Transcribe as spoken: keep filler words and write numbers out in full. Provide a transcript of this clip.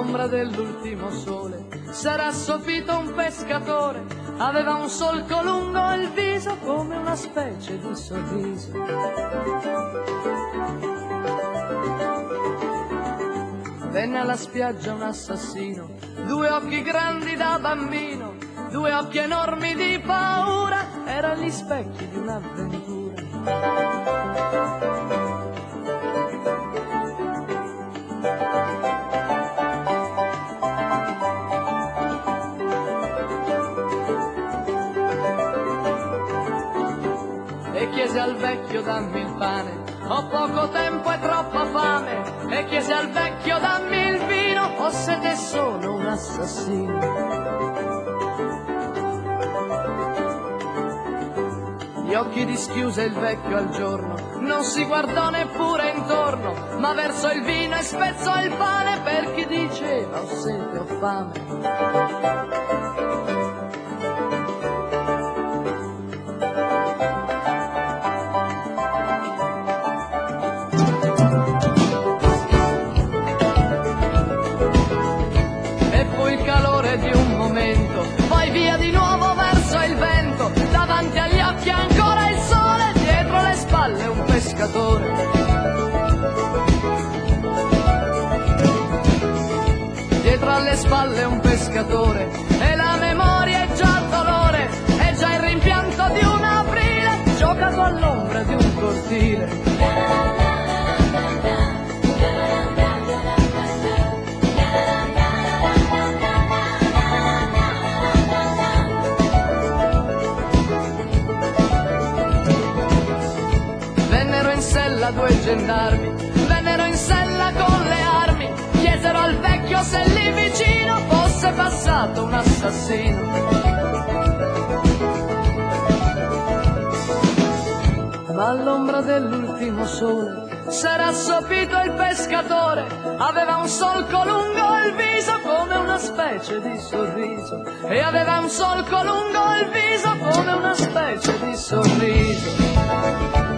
all'ombra dell'ultimo sole s'era assopito un pescatore, aveva un solco lungo il viso come una specie di sorriso. Venne alla spiaggia un assassino, due occhi grandi da bambino, due occhi enormi di paura, erano gli specchi di un'avventura. E chiese al vecchio dammi il pane, ho poco tempo e troppa fame. E chiese al vecchio dammi il vino, o siete solo un assassino. Gli occhi dischiuse il vecchio al giorno, non si guardò neppure intorno, ma versò il vino e spezzò il pane per chi diceva ho sete o fame. Di un momento, poi via di nuovo verso il vento, davanti agli occhi ancora il sole, dietro le spalle un pescatore. Dietro alle spalle un pescatore, e la memoria è già dolore, è già il rimpianto di un aprile, giocato all'ombra di un cortile. Due gendarmi vennero in sella con le armi, chiesero al vecchio se lì vicino fosse passato un assassino. Ma all'ombra dell'ultimo sole s'era assopito il pescatore, aveva un solco lungo il viso come una specie di sorriso, e aveva un solco lungo il viso come una specie di sorriso.